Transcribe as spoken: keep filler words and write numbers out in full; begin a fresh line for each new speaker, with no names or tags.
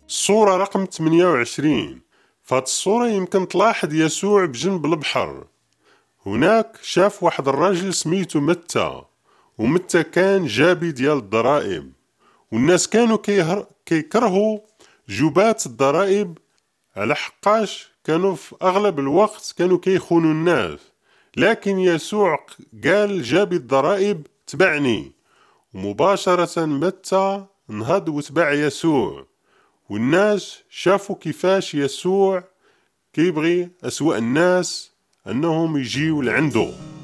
الصورة رقم ثمانية وعشرين. فهاد الصورة يمكن تلاحظ يسوع بجنب البحر. هناك شاف واحد الراجل سميتو متى، ومتى كان جابي ديال الضرائب، والناس كانوا كيهر... كيكرهوا جبات الضرائب على حقاش كانوا في أغلب الوقت كانوا كيخونوا الناس. لكن يسوع قال جابي الضرائب تبعني، ومباشرة متى نهض وتبع يسوع، والناس شافوا كيفاش يسوع كيبغي أسوأ الناس أنهم يجيوا لعنده.